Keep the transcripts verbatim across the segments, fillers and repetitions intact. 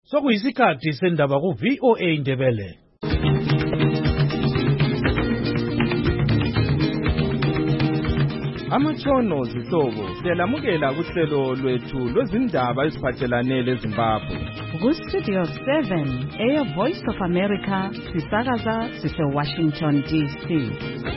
Sokuyisikhathi sendaba ku V O A Ndebele. Amatshono zihlobo siyalamukela kuhlelo lwethu lwezindaba eziphathelane leZimbabwe. Ku Studio seven, Air Voice of America, sisakaza sise Washington D C.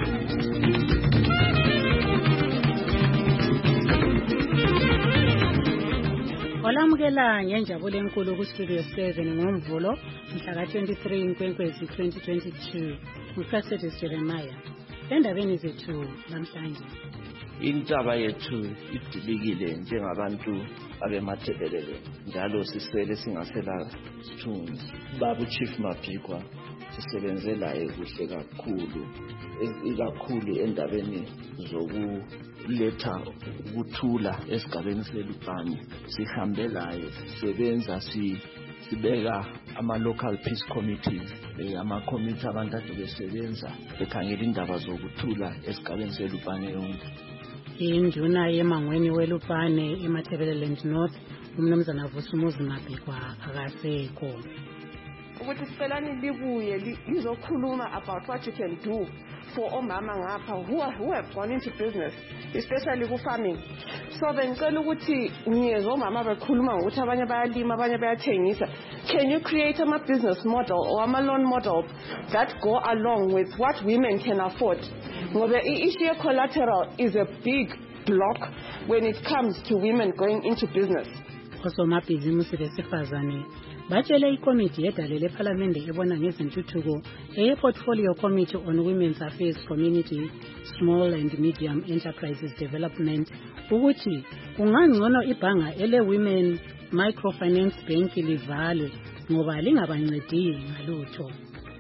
Olamukela ngenjabulo enkulu ku Studio seven ngoMvulo mhla ka twenty-three Nkwenkwezi twenty twenty-two. Ucasethi Jeremiah. Endabeni zethu namhlanje. Intaba yethu idilikile njengabantu abemathebelele njalo sisele singasela sithunzi. Babu Chief Mapikwa sisebenze laye kuhle kakhulu ikakhulu endabeni zokuletha ukuthula esigabeni seLupane. Sihambe laye sisebenza si sibeka ama local peace committees ama committee abantu ade besebenza bekhangela indaba zokuthula esigabeni seLupane yonke. Induna yemangweni weLupane eMathebeleland North umnumzana Vusumuzi Mapikwa akasekho. Ukuthi sicelani libuye lizokhuluma about what you can do for omama ngapha who are, who have gone into business especially ku farming. So bengicela ukuthi ngiyezwa omama bekhuluma ukuthi abanye bayalima abanye bayathengisa. Can you create a business model or a loan model that go along with what women can afford? Ngoba i-issue ye collateral is a big block when it comes to women going into business. Osomabhizimusi besifazane batshele ikomiti yedale lePhalamende ebona ngezintuthuko eye-Portfolio Committee on Women's Affairs Community Small and Medium Enterprises Development ukuthi kungangcono ibhanga ele-Women Microfinance Bank livalwe ngoba lingabancedi ngalutho.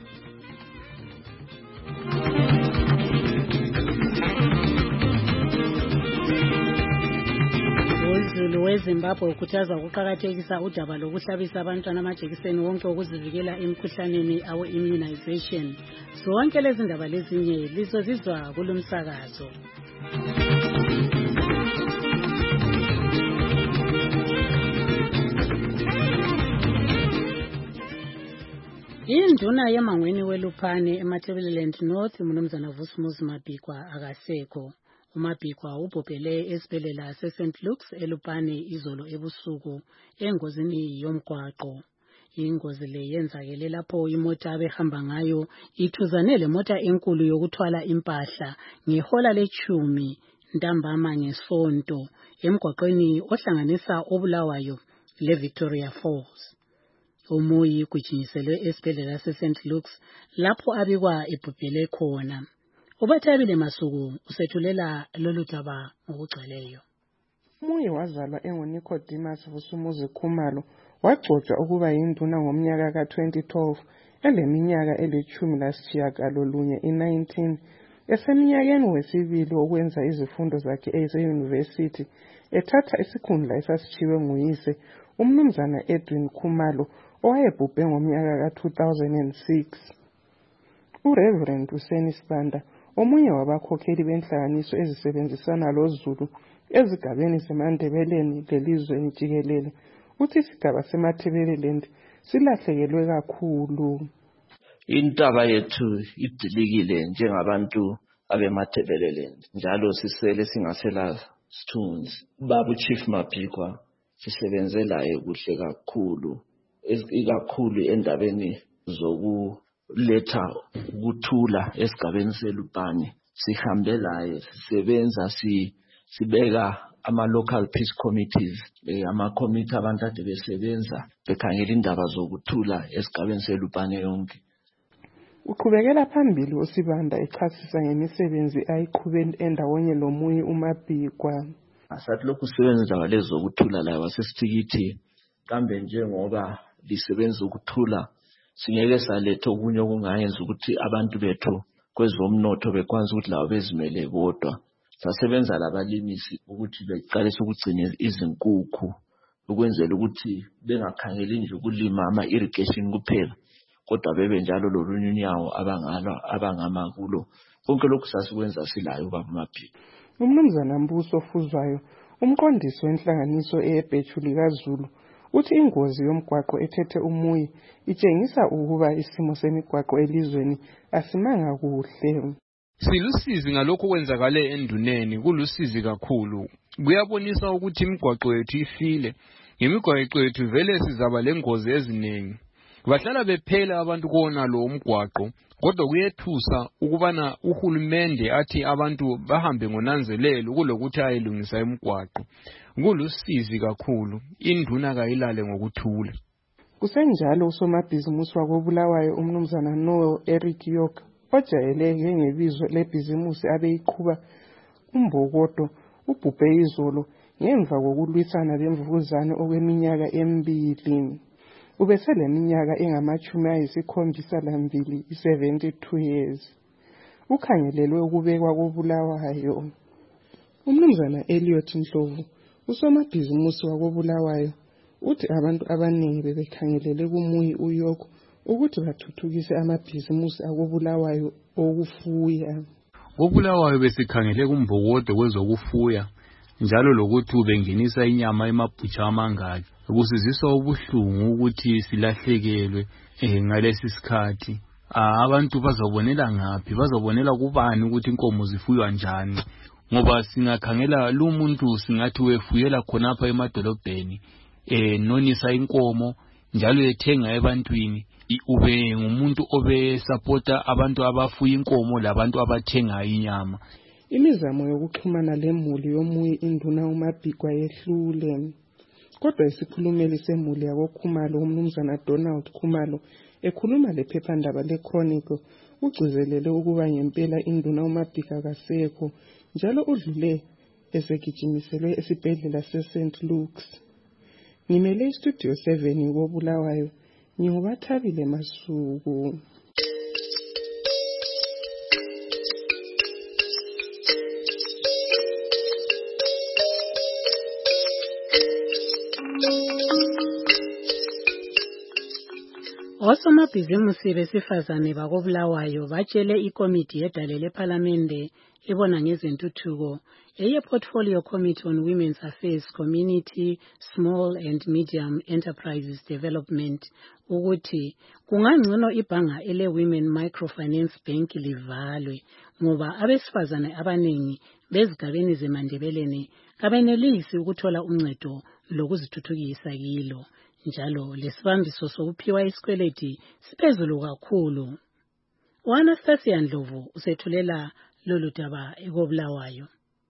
Uzulu weZimbabwe ukhuthaza ukuqakathekisa udaba lokuhlabisa abantwana amajekiseni wonke ukuzivikela emikhuhlaneni awe immunization. Zonke lezi ndaba lezinye lizozizwa kulomsakazo. Induna yemangweni weLupane eMathebeleland North umnumzana Vusumuzi Mapikwa akasekho. uMapikwa ubhobhele esibhedlela seSaint Luke's eLupane izolo ebusuku engozini yomgwaqo. Ingozi le yenzakele lapho imota abehamba ngayo ithuzane lemota enkulu yokuthwala impahla ngehola lechumi ntambama ngesonto emgwaqweni ohlanganisa oBulawayo leVictoria Falls. Umuyi kujinyiselwe esibhedlela seSaint Luke's lapho abikwa ebhubhele khona. Ubathabile Masuku usethulela lolu daba ngokugcweleyo. Umuyi wazalwa enguNicodemus Vusumuzi Khumalo wagcotshwa ukuba yinduna ngomnyaka ka twenty twelve eleminyaka elithumi lasitshiyagalolunye i-nineteen. Eseminyakeni wesibili okwenza izifundo zakhe eze-university ethatha isikhundla esasitshiwe nguyise umnumzana Edwin Khumalo owayebhubhe ngomnyaka ka two thousand six. uReverend Useni Sibanda omunye wabakhokheli benhlanganiso ezisebenzisana loZulu ezigabeni zeMandebeleni lelizweni jikelele uthi isigaba seMathebeleland silahlekelwe kakhulu. Intaba yethu idilikile njengabantu abemathebeleland njalo sisele singasela sithunzi. Babu Chief Mapikwa sisebenze laye kuhle kakhulu ikakhulu endabeni zoku letha ukuthula esigabeni seLupane. Sihambe laye sisebenza si sibeka ama local peace committees ama committee abantu ade besebenza bekhangela indaba zokuthula esigabeni seLupane yonke. Uqhubekela phambili uSibanda echasisa ngemisebenzi ayiqhubeni endawonye lomuyi uMapikwa. Asathi lokhu sisebenza lezo zokuthula la wasesithikithi kambe njengoba lisebenza ukuthula singeke saletha okunye okungayenza ukuthi abantu bethu kwezomnotho bekwanza ukuthi labo bezimele bodwa. Sasebenza labalimisi ukuthi beqalise ukugcina izinkukhu ukwenzela ukuthi bengakhangeli nje ukulima ama irrigation kuphela kodwa bebe njalo lolunye unyawo abangalo abangama kulo. Konke lokhu sasikwenza silayo ubaba Mapikwa. Umnumzana Mbuso Fuzwayo umqondisi wenhlanganiso eBhethuli kaZulu uthi ingozi yomgwaqo ethethe umuyi itshengisa ukuba isimo semigwaqo elizweni asimanga kuhle. Silusizi ngalokho kwenzakale enduneni, kulusizi kakhulu. Kuyabonisa ukuthi imigwaqo yethu ifile. Ngemigwaqo yethu vele sizaba lengozi eziningi. Bahlala bephela abantu kona lo umgwaqo, kodwa kuyethusa ukubana uhulumende athi abantu bahambe ngonanzelelo kulokuthi ayilungisa imigwaqo. Kulusizi kakhulu, induna kayilale ngokuthula. Kusenjalo usomabhizimusi wakobulawayo umnumzana Noel Eric York ojayeleke ngebizo lebhizimusi abeyiqhuba uMbokodo ubhubhe izolo ngemva kokulwisana lemvukuzane okweminyaka emibili. Ubeseleminyaka engamachumi ayisikhombisa lambili, seventy-two years. Ukhangelelwe ukubekwa kobulawayo. Umnumzana Elliot Ndlovu usomabhizimusi wakobulawayo uthi abantu abaningi bebekhangelele kumuyi uYork ukuthi bathuthukise amabhizimusi akobulawayo okufuya. Kobulawayo besikhangele kuMbokodo kwezokufuya njalo lokuthi ubengenisa inyama emabhutsha amangaki. Kusiziswa ubuhlungu ukuthi silahlekelwe eh ngalesi sikhathi. Abantu bazobonela ngaphi, bazobonela kubani ukuthi inkomo zifuywa njani? Ngoba singakhangela lo muntu singathi wefuyela khonapha emadolobheni eh nonisa inkomo njalo ethenga ebantwini, ube ngumuntu obe supporta abantu abafuya inkomo labantu abathenga inyama. Imizamo yokuxhumana lemuli yomuyi induna uMabhikwa yehlule. Kodwa isikhulumeli semuli yakoKhumalo umnumzana Donald Khumalo ekhuluma lephephandaba leChronicle ugcizelele ukuba ngempela induna uMabhika kasekho njalo udlule esegijimiselwe esibhedlela seSaint Luke's. Ngimele istudio seven kobulawayo ngingubathabile Masuku. Osomabhizimusi besifazane bakobulawayo batshele ikomiti yedale lePhalamende ebona ngezentuthuko eye Portfolio Committee on Women's Affairs, Community, Small and Medium Enterprises Development ukuthi kungangcono ibhanga ele Women Microfinance Bank livalwe ngoba abesifazane abaningi bezigabeni zeMandebeleni kabenelisi ukuthola uncedo lokuzithuthukisa kilo. Njalo lesibambiso sokuphiwa isikweleti siphezulu kakhulu. uAnastasia Ndlovu usethulela lolu daba ekobulawayo.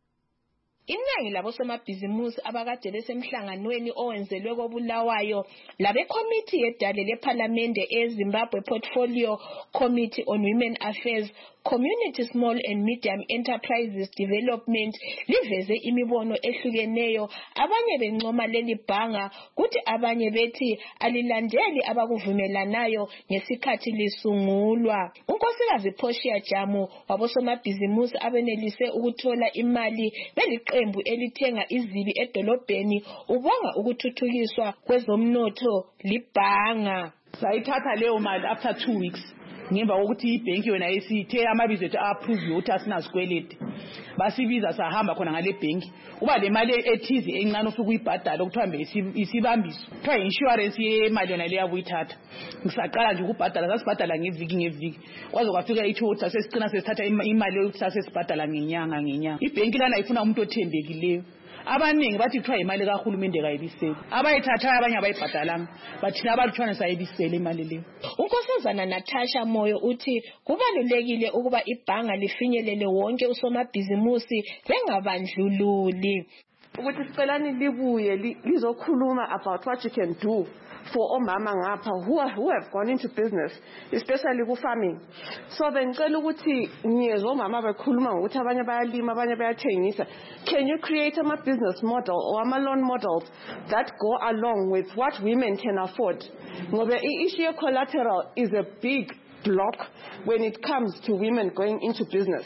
Iningi labosomabhizimusi abakade besemhlanganweni owenzelwe kobulawayo labekomiti yedale lePhalamende eZimbabwe Portfolio Committee on Women Affairs, Community, Small and Medium Enterprises Development liveze imibono ehlukeneyo. Abanye bencoma leli bhanga kuthi abanye bethi alilandeli abakuvumelanayo ngesikhathi lisungulwa. uNkosikazi Portia Jamu wabosomabhizimusi abenelise ukuthola imali beliqembu elithenga izibi edolobheni ubonga ukuthuthukiswa kwezomnotho libhanga. Sayithatha leyo mali after two weeks. Ngemva kokuthi ibhenki yona isithe amabizo ethu approve ukuthi asinasikweleti basibiza sahamba khona ngale bhenki uba le mali ethizi encane usuku uyibhadala ukuthambe isibambiso kuthiwa insurance yemali yona leya buyithatha ngisaqala nje ukubhadala sasibhadala ngeviki ngeviki kwaze kwafika ithi ukuthi asesicina sesithatha imali yokuthi sasibhadala ngenyanga ngenyanga. Ibhenki lana ifuna umuntu othembekileyo. Abaningi bathi kuthiwa imali kahulumende kayibisele abayithathayo abanye abayibhadalanga bathina abalutshwana sayibisele imali leyo. uNkosazana Natasha Moyo uthi kubalulekile ukuba ibhanga lifinyelele wonke usomabhizimusi lengabandlululi ukuthi sicelani libuye lizokhuluma about what you can do for omama ngapha who, who have gone into business, especially ku farming. So bengicela ukuthi ngiyezwa omama bekhuluma ngokuthi abanye bayalima abanye bayathengisa. Can you create a business model or a loan models that go along with what women can afford? Ngoba i-issue of collateral is a big block when it comes to women going into business.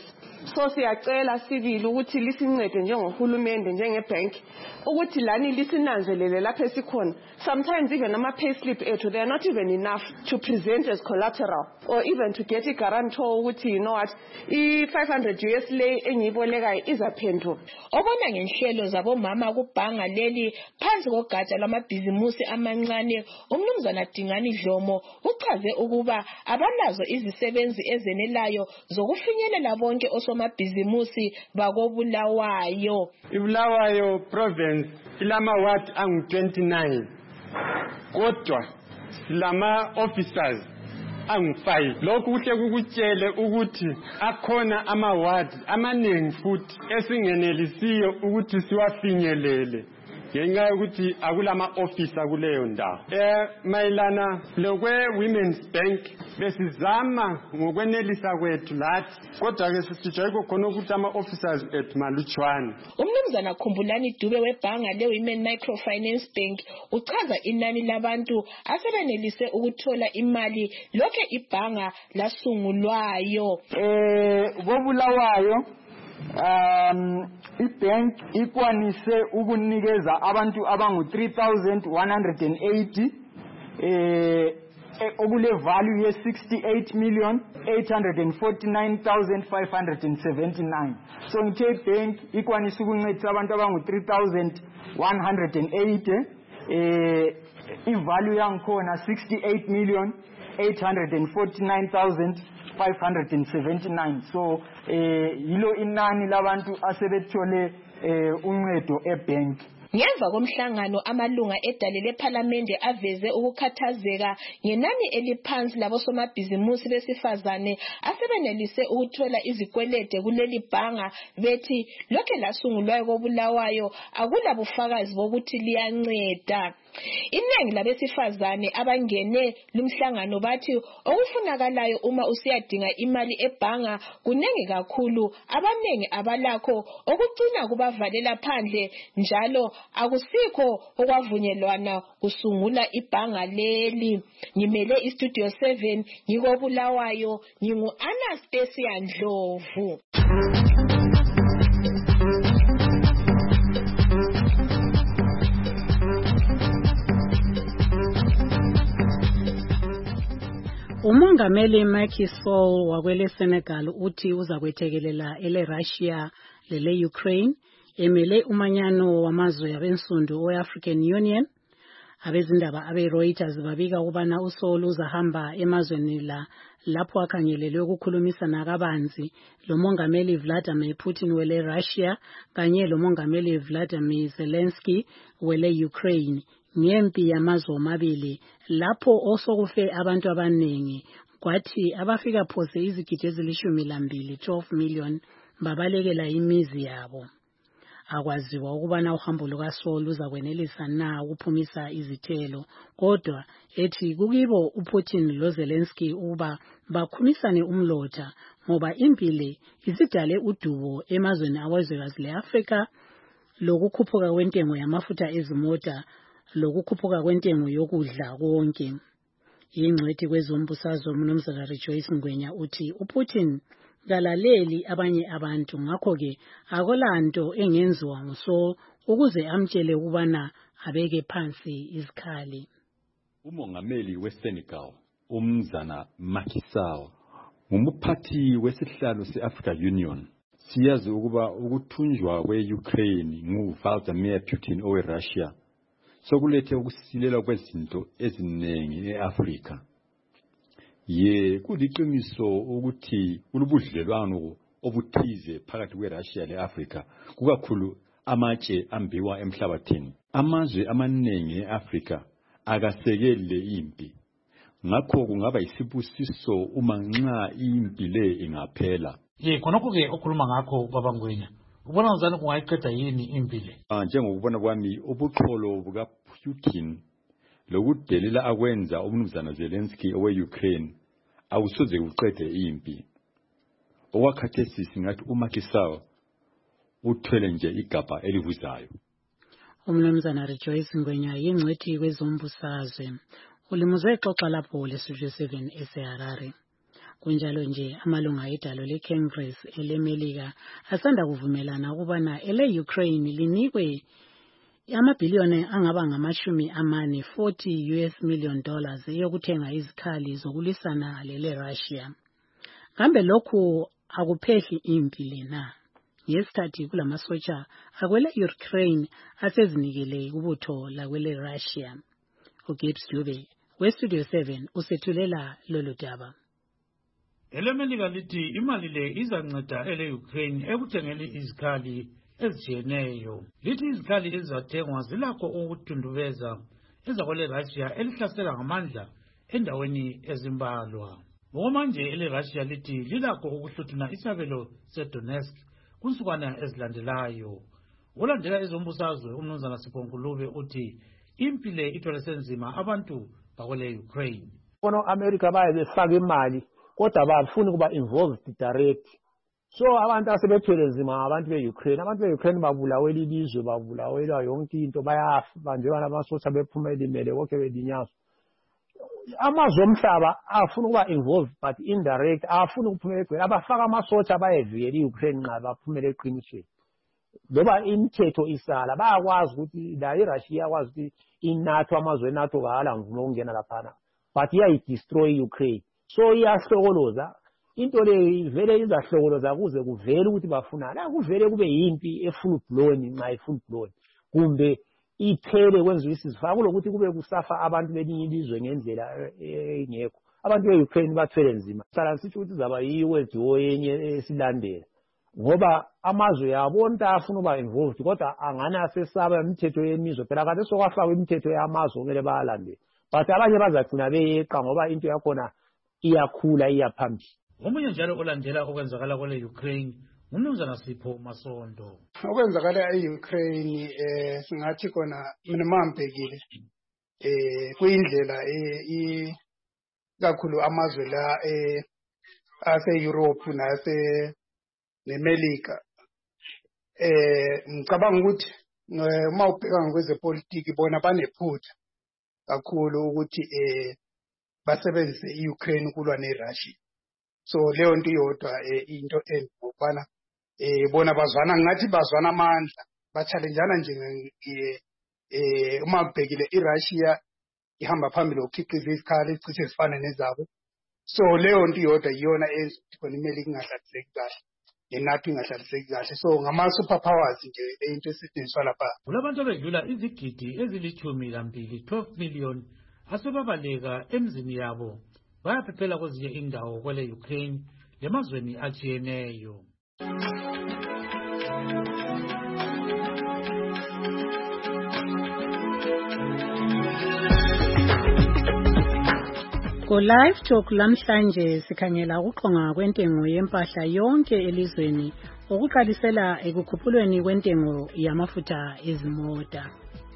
So siyacela sibili ukuthi lisincede njengohulumende njengebank ukuthi lani lisinanzelele lapho esikhona. Sometimes even ama payslip ethu they are not even enough to present as collateral or even to get a guarantor ukuthi you know what I five hundred U S lay engiyibolekayo izaphendula. Obona ngenhlelo zabomama kubhanga leli phansi kogatsha lwamabhizimusi amancane, umnumzana Dingani Dlomo uchaze ukuba abanazo izisebenzi ezenelayo zokufinyelela bonke osomabhizimusi bakobulawayo. iBulawayo province ilama ward angu twenty-nine kodwa silama officers angu five. Lokhu kuhle kukutshele ukuthi akhona ama ward amaningi futhi esingenelisiyo ukuthi siwafinyelele ngenxa yokuthi akulama officer kuleyo ndawo. Eh mayelana lokwe Women's Bank besizama ngokwenelisa kwethu lathi kodwa ke sisijayeko khona ukuthi ama officers ethu malutshwana. Umnumzana Khumbulani Dube webhanga le Women Microfinance Bank uchaza inani labantu asebenelise ukuthola imali lokho ibhanga lasungulwayo. Eh bobulawayo um ibank ikwanise ukunikeza abantu abangu three thousand one hundred eighty eh okule value ye sixty-eight million eight hundred forty-nine thousand five hundred seventy-nine. So ngithe bank ikwanise ukuncedisa abantu abangu three thousand one hundred eighty eh ivalue yankhona sixty-eight million eight hundred forty-nine thousand five hundred seventy-nine. So eh yilo inani labantu asebethole eh uncedo ebank. Ngemva komhlangano amalunga edale lePhalamende aveze ukukhathazeka ngenani eliphansi labosomabhizimusi besifazane asebenelise ukuthola izikwelede kuleli bhanga bethi lokho lasungulwayo kobulawayo akula bufakazi bokuthi liyanceda. Inengi labesifazane abangene lumhlangano bathi okufunakalayo uma usiyadinga imali ebhanga kunengi kakhulu, abanengi abalakho okucina kubavalela phandle njalo akusikho okwavunyelwana kusungula ibhanga leli. Ngimele istudio seven ngikobulawayo, ngingu Anastasia Ndlovu. Umongameli Macky Sall wakwele Senegal uthi uza kwethekelela ele Russia lele Ukraine emele umanyano wamazwe abensundu we-African Union. Abezindaba abe Reuters babika ukubana uSall uzahamba emazweni la lapho akhangelelwe ukukhulumisana kabanzi lomongameli Vladimir Putin wele Russia kanye lomongameli Vladimir Zelensky wele Ukraine ngempi yamazwe amabili lapho osokufe abantu abanengi kwathi abafika phose izigidi ezilishumi lambili twelve million babalekela imizi yabo. Akwaziwa ukubana uhambo lukaSall uzakwenelisa na ukuphumisa izithelo, kodwa ethi kukibo uPutin loZelensky uba bakhumisane umlotha ngoba impilo izidale udubo emazweni awezwekazi leAfrika, lokukhuphuka kwentengo yamafutha ezimota lokukhuphuka kwentengo yokudla konke. Ingcwethi kwezombusazwe uMnumzana Rejoice Ngwenya uthi uPutin kalaleli abanye abantu, ngakho ke akolanto engenziwa nguSall ukuze amtshele ukubana abeke phansi izikhali. Umongameli weSenegal umnumzana Macky Sall ngumuphathi wesihlalo seAfrican Union. Siyazi ukuba ukuthunjwa kwe-Ukraine nguVladimir Putin oweRussia sokulethe ukusilela kwezinto eziningi eAfrika. Ye kuliqiniso ukuthi kulubudlelwano obuthize phakathi kweRussia leAfrika, kukakhulu amatshe ambiwa emhlabathini. Amazwe amaningi eAfrika akasekele impi, ngakho kungaba isibusiso uma nxa impi le ingaphela. Ye khonokho ke okhuluma ngakho baba Ngwenya, ubona uzana kungayiqeda yini impi le? Ah njengokubona kwami ubuxholo buka Putin lokudelela akwenza umnumzana Zelensky owe-Ukraine awusoze uqede impi. Okwakhathesi singathi uMacky Sall uthwele nje igabha elivuzayo. Umnumzana Rejoice Ngwenya yingcwethi kwezombusazwe. Ulimuzwe xoxa lapho leStudio seven eseHarare. Kunjalo nje amalunga edalo leCongress elemelika asanda kuvumelana ukubana ele-Ukraine linikwe amabhiliyoni angaba ngamashumi amane forty U S million dollars eyokuthenga izikhali zokulisana lele-Russia. Kambe lokhu akuphehli impi lena ngesikhathi kulamasotsha akwele-Ukraine asezinikele kubutho lakwele-Russia. uGibbs Dube weStudio seven usethulela lolu daba. Elemelika lithi imali le izanceda ele-Ukraine ekuthengeni izikhali ezijiyeneyo. Lithi izikhali ezizathengwa zilakho ukuthundubeza ezakwele-Russia elihlasela ngamandla endaweni ezimbalwa. Ngokomanje ele-Russia lithi lilakho ukuhluthuna isabelo seDonetsk kunsukwana ezilandelayo. Olandela ezombusazwe umnumzana Sipho Ngulube uthi impile ithwele nzima abantu bakwele-Ukraine. Bona America baye befaka imali kodwa bafuna kuba involved direct. So abantu asebethwele nzima abantu be-Ukraine. Abantu be-Ukraine babulawela ilizwe, babulawela yonke into, bayafa banjengana amasosha bephumela imele konke bedinyazwa. Amazwe omhlaba afuna kuba involved but indirect, afuna ukuphumela egwele. Abafaka amasosha bayevikela i-Ukraine nxa baphumela eqinisweni. Loba imithetho isala bayakwazi ukuthi la iRussia iyakwazi ukuthi inato amazwe eNATO kahala mvumo ukungena laphana, but iyayidestroy i-Ukraine. So iyahlokoloza into le vele izahlokoloza kuze kuvele ukuthi bafuna la kuvele kube yimpi efull blown nxa efull blown kumbe iphele kwenziwa isizifaka kulokuthi kube kusafa abantu belinye ilizwe ngendlela engekho. Abantu be-Ukraine bathwele nzima. Sala sithi ukuthi zaba yi-world war yenye esilandela ngoba amazwe yabona afuna uba involved kodwa angani asesaba imithetho yemizwe phela kade sokwafaka imithetho yamazwe okumele bayalandela, but abanye bazagcina beyeqa ngoba into yakhona iyakhula iyaphambili. Omunye njalo olandela okwenzakala kwele-Ukraine ngumnumzana Sipho Masondo. Okwenzakala e-Ukraine eh singathi khona mina mambhekile eh kuyindlela eh kakhulu amazwe la eh ase-Europe nase neMelika eh ngicabanga ukuthi uma ubheka ngokwezepolitiki bona banephutha kakhulu ukuthi eh basebenzise i-Ukraine kulwa neRussia. So leyo nto iyodwa into engokubana eh bona bazwana ngathi bazwana amandla ba-challengeana nje eh uma ubhekile iRussia ihamba phambili ukukhiqiza izikhali ezicishe zifana nezabo. So leyo nto iyodwa iyona ethi khona iMelika ingahlaliseki kahle eNATO ingahlaliseki kahle. So ngama-super powers nje into esetshenziswa lapha. Kulabantu abedlula izigidi ezilithumi lambili twelve million asebabaleka emzini yabo bayaphephela kwezinye indawo kwele-Ukraine lemazweni ajiyeneyo. Ku live talk lamhlanje sikhangela ukuqonga kwentengo yempahla yonke elizweni okuqalisela ekukhuphulweni kwentengo yamafutha ezimota.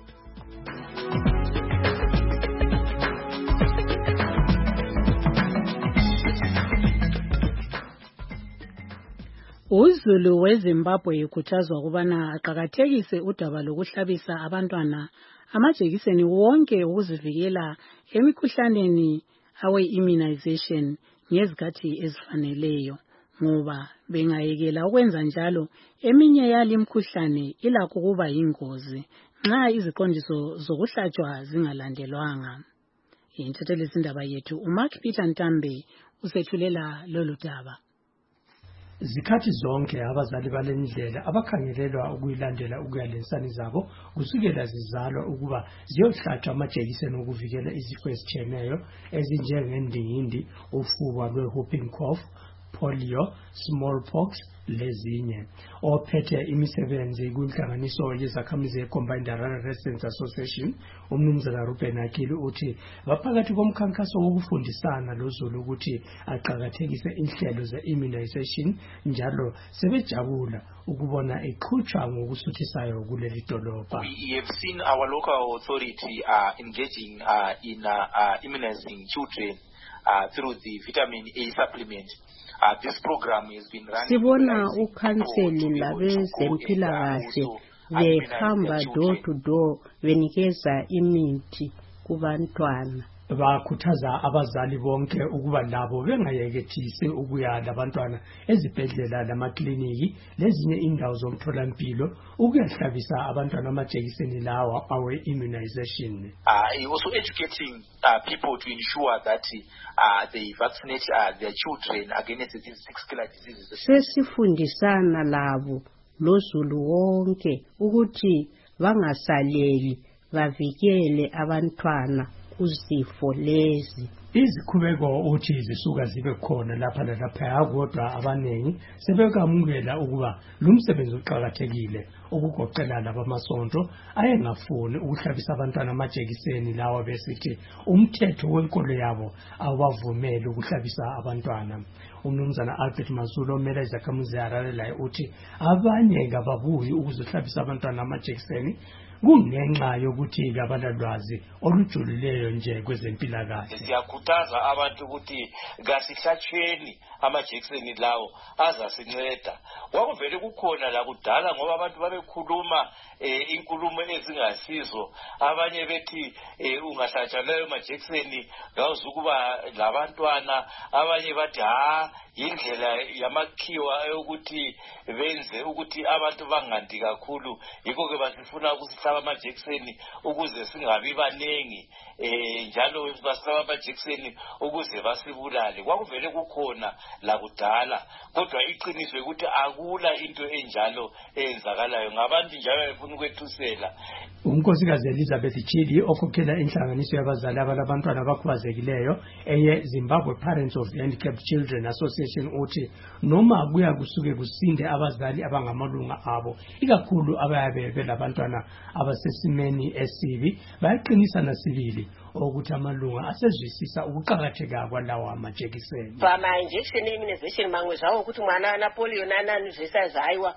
uZulu weZimbabwe ukhuthazwa ukubana aqhakathekise udaba lokuhlabisa abantwana amajekiseni wonke ukuzivikela emikhuhlaneni awe-immunization ngezikhathi ezifaneleyo ngoba bengayekela ukwenza njalo eminye yali mkhuhlane ilakho kuba yingozi nxa iziqondiso zokuhlatshwa zingalandelwanga. Inthethelezindaba yethu uMark Peter Ntambe usethulela lolu daba. Zikhathi zonke abazali balendlela abakhangelelwa ukuyilandela ukuyalensani zabo kusukela zizalwa ukuba ziyohlatshwa amajekiseni okuvikela izifo ezitshiyeneyo ezinjengendingindi, ufuba lwe-whooping cough, polio, smallpox lezinye. Ophethe imisebenzi kwinhlanganiso yezakhamizi ye-Combined Rural Residents Association umnumzana Ruben Akili uthi baphakathi komkhankaso wokufundisana loZulu ukuthi aqhakathekise inhlelo ze-immunization njalo sebejabula ukubona eqhutshwa ngokusuthisayo kuleli dolobha. We have seen our local authority uh, engaging uh, in uh, uh, immunizing children uh, through the vitamin A supplement. Uh, this program has been running. Sibona ukhanseli labezempilakahle behamba door to door benikeza imithi kubantwana bakhuthaza abazali bonke ukuba labo bengayekethisi ukuya labantwana ezibhedlela lamakliniki lezinye indawo zomtholampilo ukuyahlabisa abantwana amajekiseni lawa awe immunization. Uh, also educating uh, people to ensure that uh, they vaccinate uh, their children against these six killer diseases. Sesifundisana labo lozulu wonke ukuthi bangasaleli bavikele abantwana kuzifo lezi. Izikhubeko uthi zisuka zibe khona lapha lapha kodwa abanengi sebekamukela ukuba lumsebenzi uqhakathekile ukugoqela labamasonto ayengafuni ukuhlabisa abantwana amajekiseni lawa besithi umthetho wenkolo yabo awavumeli ukuhlabisa abantwana. Umnumzana Albert Mazulo omela izakhamuzi Harare laye uthi abanye ngababuyi ukuzohlabisa abantwana amajekiseni kungenxa yokuthi kabalalwazi olujulileyo nje kwezempilakahle. Siyakhuthaza abantu ukuthi kasihlatshweni amajekiseni lawo azasinceda. Kwakuvele kukhona la kudala ngoba abantu babekhuluma eh, inkulumo ezingasizo, abanye bethi eh, ungahlatshwa layo majekiseni ngawuzukuba labantwana, abanye bathi ha indlela yamakhiwa ukuthi benze ukuthi abantu bangandi kakhulu, yikho ke basifuna ukusihlaba amajekiseni ukuze singabi banengi eh njalo basihlaba amajekiseni ukuze basibulale. Kwakuvele kukhona la kudala, kodwa iqiniso ukuthi akula into enjalo eyenzakalayo ngabantu njalo befuna ukwethusela. Unkosikazi Elizabeth Chidi okhokhela inhlanganiso yabazali abalabantwana abakhubazekileyo eye Zimbabwe Parents of Handicapped Children Association uthi noma kuya kusuke kusinde abazali abangamalunga abo ikakhulu abayabe belabantwana abasesimeni esibi bayaqinisa nasibili ukuthi amalunga asezwisisa ukuqhakatheka kwalawa amajekiseni. Bama injection immunization mangwe zawo ukuthi mwana na polio nanani zisazaywa.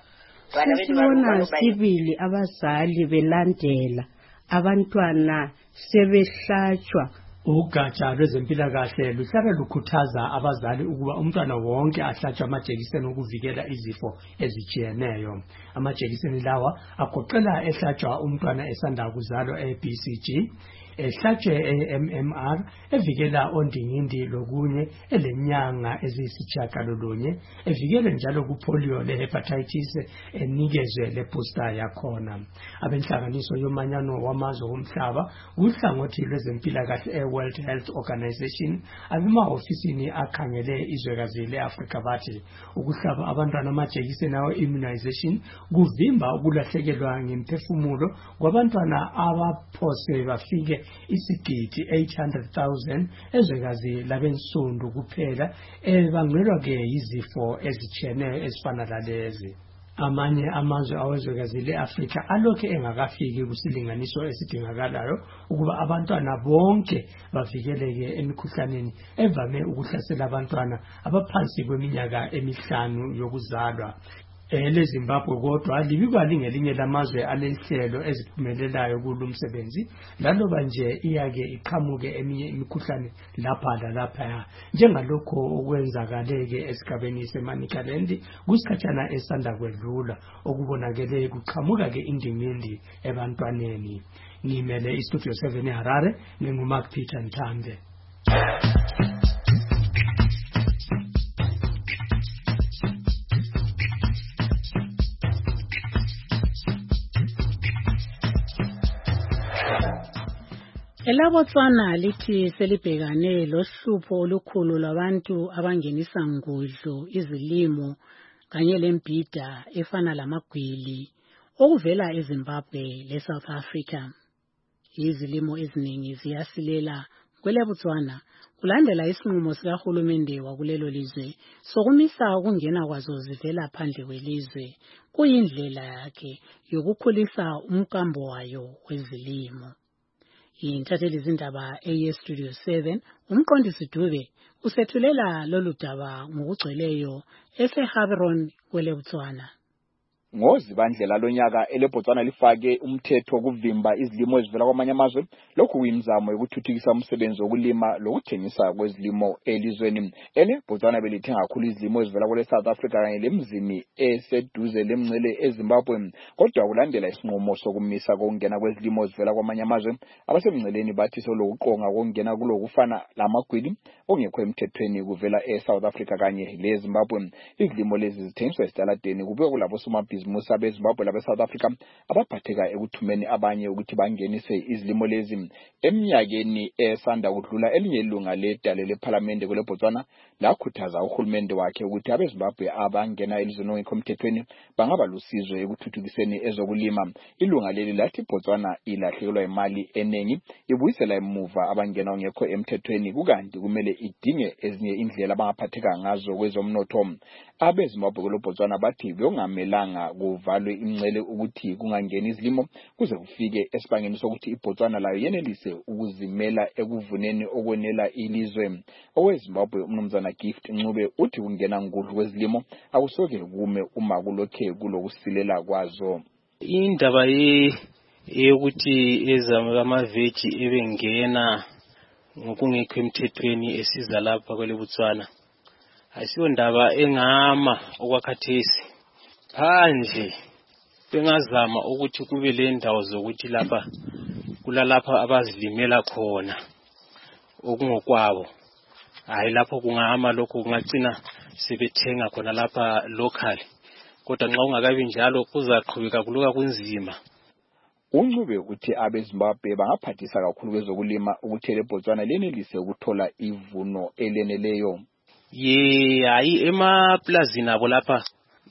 Sesibona sibili abazali belandela abantwana sebehlatshwa. Ugatsha lwezempilakahle luhlala lukhuthaza abazali ukuba umntwana wonke ahlatshwe amajekiseni okuvikela izifo ezijiyeneyo. Amajekiseni lawa agoqela ehlatshwa umntwana esanda kuzalwa e-B C G, ehlatshwe e-M M R evikela ondingindi lokunye elenyanga eziyisitshiyagalolunye, evikele njalo kupolio le-hepatitis enikezwe le-booster yakhona. Abenhlanganiso yomanyano wamazwe womhlaba uhlangothi lwezempilakahle e-World Health Organization abemahofisini akhangele izwekazi le-Afrika bathi ukuhlaba abantwana amajekiseni awe immunization kuvimba ukulahlekelwa ngemphefumulo kwabantwana abaphose bafike isigidi eight hundred thousand ezwekazi labensundu kuphela ebangelwa ke izifo ezijiyeneyo ezifana lalezi. Amanye amazwe awezwekazi le-Afrika alokhe engakafiki kusilinganiso esidingakalayo ukuba abantwana bonke bavikeleke emikhuhlaneni evame ukuhlasela abantwana abaphansi kweminyaka emihlanu yokuzalwa. Ele Zimbabwe kodwa libikwa lingelinye lamazwe alenhlelo eziphumelelayo kulumsebenzi laloba nje iyake iqhamuke eminye imikhuhlane lapha lalapha njengalokho okwenzakaleke esigabeni seManicaland kusikhatshana esanda kwedlula okubonakele kuqhamuka ke indingindi ebantwaneni. Ngimele iStudio seven eHarare nginguMark Peter Nthambe. ElaBotswana lithi selibhekane lohlupho olukhulu labantu abangenisa ngudlu izilimo kanye lembhida efana lamagwili okuvela eZimbabwe leSouth Africa. Izilimo eziningi ziyasilela kweleBotswana kulandela isinqumo sikahulumende wakulelo lizwe sokumisa ukungena kwazo zivela phandle kwelizwe kuyindlela yakhe yokukhulisa umkambo wayo wezilimo. Intatheli zindaba eyeStudio seven umqondisi Dube usethulela lolu daba ngokugcweleyo eseHaveron kweleBotswana. ngozibandlela lonyaka eleBotswana lifake umthetho wokuvimba izilimo ezivela kwamanye amazwe. Lokhu kuyimizamo yokuthuthukisa umsebenzi wokulima lokuthengisa kwezilimo elizweni. Ene Botswana belithenga kakhulu izilimo ezivela kule South Africa kanye lemzini eseduze lemngcele eZimbabwe. Kodwa kulandela isinqumo sokumisa kokungena kwezilimo ezivela kwamanye amazwe, abasemngceleni bathi solokuqonga kokungena kulokufana lamagwili ongekho emthethweni kuvela eSouth Africa kanye leZimbabwe. Izilimo lezi zithengiswa esitaladeni kube kulabo somabhizimusi abeZimbabwe labeSouth Africa abaphatheka ekuthumeni abanye ukuthi bangenise izilimo lezi. Eminyakeni esanda kudlula elinye ilunga ledale leParliament kule Botswana lakhuthaza uhulumende wakhe ukuthi abeZimbabwe abangena elizweni ongekho emthethweni bangaba lusizo ekuthuthukiseni ezokulima. Ilunga leli lathi Botswana ilahlekelwa imali eningi ibuyisela emuva abangena ongekho emthethweni kukanti kumele idinge ezinye indlela abangaphatheka ngazo kwezomnotho. AbeZimbabwe kule Botswana bathi beyongamelanga kuvalwe imngcele ukuthi kungangeni izilimo kuze kufike esibangeni sokuthi iBotswana layo yenelise ukuzimela ekuvuneni okwenela ilizwe. OweZimbabwe umnumzana Gift Ncube uthi kungena ngudlu kwezilimo akusoke kume uma kulokhe kulokusilela kwazo. Indaba ye yokuthi ezamaveji ebengena ngokungekho emthethweni esiza lapha kwele Botswana asiyo ndaba engama okwakhathesi. Phandle bengazama ukuthi kube le ndawo zokuthi lapha kulalapha abazilimela khona okungokwabo. Hayi lapho kungahama lokho kungagcina sebethenga khona lapha local. Kodwa nxa ungakabi njalo kuzaqhubeka kuluka kunzima. Uncube ukuthi abeZimbabwe bangaphathisa kakhulu kwezokulima ukuthi leBotswana lenelise ukuthola ivuno eleneleyo. Ye hayi emaplazini abo lapha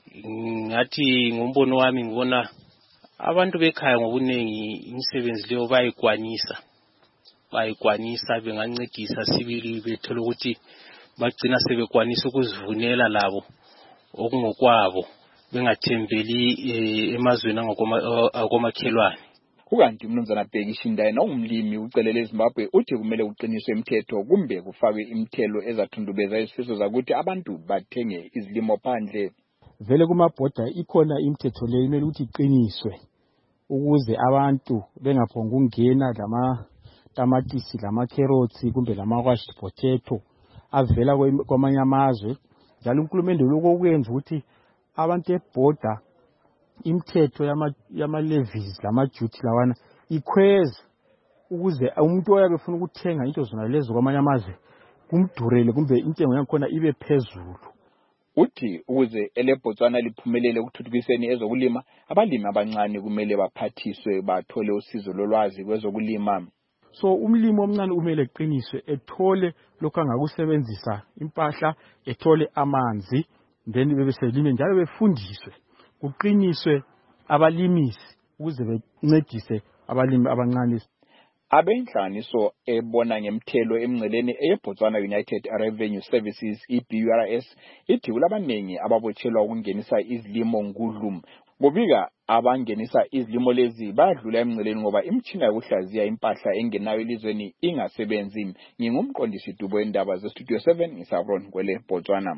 ngathi ngombono wami ngibona abantu bekhaya ngobunengi imisebenzi leyo bayikwanisa. Bayikwanisa bengancedisa sibili bethola ukuthi bagcina sebekwanisa ukuzivunela labo okungokwabo bengathembeli emazweni angokomakhelwane. Kukanti umnumzana Bheki Shindayi ongumlimi ucelele eZimbabwe uthi kumele uqiniswe imithetho kumbe kufakwe imithelo ezathundubeza isifiso zakuthi abantu bathenge izilimo phandle. Vele kumabhoda ikhona imithetho leyo imele ukuthi iqiniswe ukuze abantu bengaphonga ukungena lama tamatisi lama carrots kumbe lama washed potato avela kwamanye amazwe. Njalo uNkulunkulu lokho kwenza ukuthi abantu ebhoda imithetho yama yama levies lama duty lawana ikhweze ukuze umuntu oyabe ufuna ukuthenga into zona lezo kwamanye amazwe kumdurele kumbe intengo yakhona ibe phezulu. Uthi ukuze eleBotswana liphumelele ukuthuthukiseni ezokulima abalimi abancane kumele baphathiswe bathole usizo lolwazi kwezokulima. So umlimi omncane kumele eqiniswe ethole lokho angakusebenzisa impahla ethole amanzi then bebeselime njalo befundiswe kuqiniswe abalimisi ukuze bencedise abalimi abancane. Abenhlanganiso ebona ngemthelo emngceleni eyeBotswana United Revenue Services E B U R S ithi kulabanengi ababotshelwa ukungenisa izilimo ngudlu. Kubika abangenisa izilimo lezi badlula emngceleni ngoba imtshina yokuhlaziya impahla engenayo elizweni ingasebenzi. Ngingumqondisi Dubo wendaba ze Studio seven ngisabron kwele Botswana.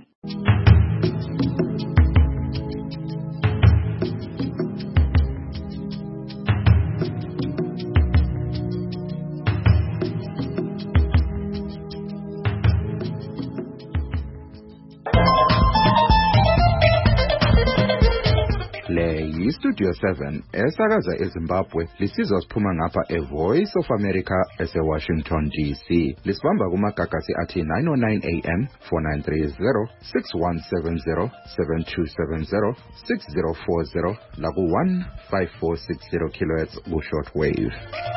Studio seven esakaza eZimbabwe lisizwa siphuma ngapha eVoice of America eseWashington D C. Lisibamba kumagagasi athi nine oh nine A M, four nine three zero, six one seven zero, seven two seven zero, six zero four zero laku one five four six zero kilohertz ku shortwave.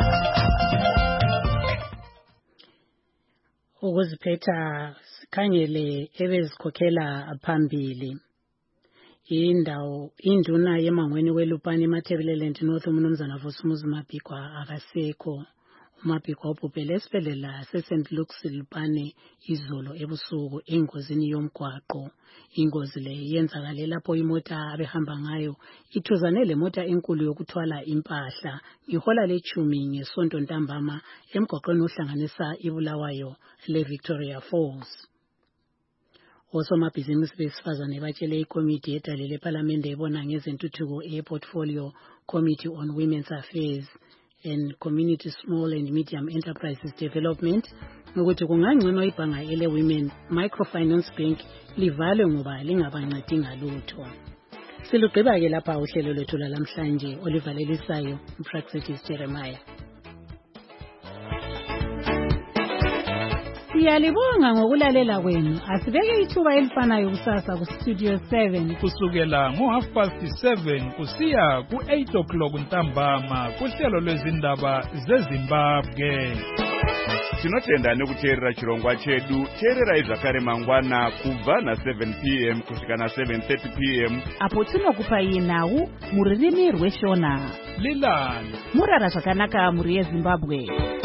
Ukuziphetha sikhangele ebezikhokhela phambili. Indawo induna yemangweni welupani eMatabeleland North umnumzana Vusumuzi Mapikwa akasekho. uMapikwa ubhubhele esibhedlela seSaint Luke's Lupane izolo ebusuku engozini yomgwaqo. Ingozi le yenzakale lapho imota abehamba ngayo ithuzane lemota enkulu yokuthwala impahla ngehola lechumi ngesonto ntambama emgwaqweni ohlanganisa iBulawayo le Victoria Falls. osomabhizinisi besifazane batshele ikomiti edalele eParliament ebona ngezentuthuko e-Portfolio Committee on Women's Affairs and Community Small and Medium Enterprises Development ukuthi kungangcono ibhanga ele Women Microfinance Bank livalwe ngoba lingabancedi ngalutho. Silugqiba ke lapha uhlelo lwethu lamhlanje olivalelisayo uPraxetis Jeremiah. Siyalibonga ngokulalela kwenu. Asibeke ithuba elifanayo kusasa ku Studio seven kusukela ngo half past seven kusiya ku eight o'clock ntambama kuhlelo lwezindaba zeZimbabwe. Tinotenda nekuteerera chirongwa chedu. Teerera izvakare mangwana kubva na seven p m kusvika na seven thirty p m apo tinokupa nawu muririmi rweshona. Lilani murara zvakanaka muri yeZimbabwe.